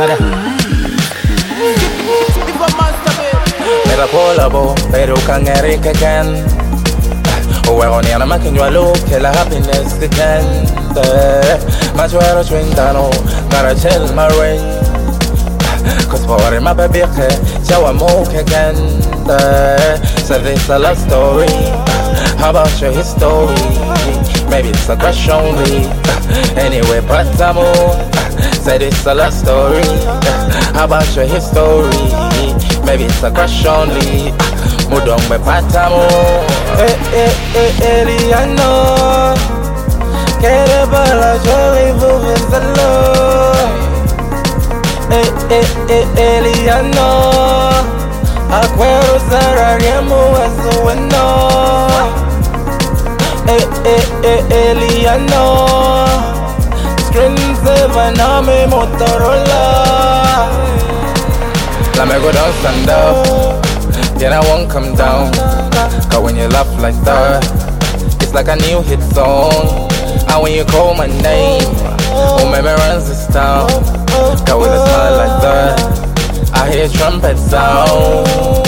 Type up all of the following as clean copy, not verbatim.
Mera polabo, pero can Eric again. We're on the other can you look, kill a happiness again. Much better swing down, gotta chill my rain. Cause for my baby, show a moke again. So this a love story. How about your history? Maybe it's a crush only. Anyway, but I'm said it's a love story. How about your history? Maybe it's a crush only. Mudong me patamo. Eliano. Kere bala jolly vuvuzalo. Eliano. Akwero sarariemu esueno. Eliano. Screen 7 Nami Motorola. Let me go down, stand up. Then I won't come down. Cause when you laugh like that, it's like a new hit song. And when you call my name, oh maybe runs this town. Cause with a smile like that, I hear trumpet sounds.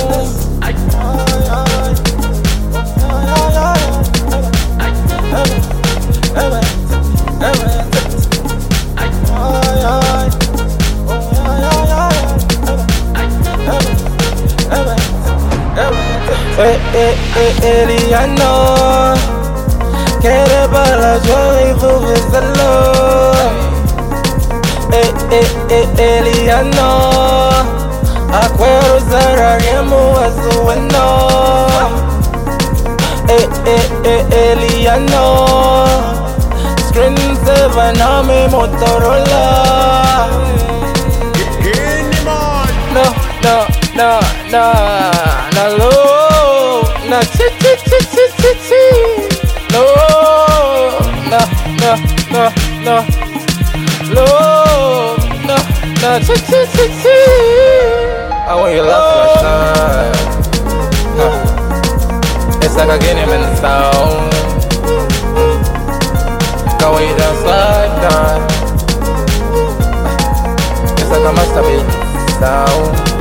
Eliano, kere bala jolly vuvuzalo. Eliano, akwero zarariemu esueno. Eliano, screen 7 Nami Motorola. No, low, no, chi, no, low, no, chi. I want you laugh like that. It's like I get him in the sound. Go when you dance like that. It's like I must have been sound.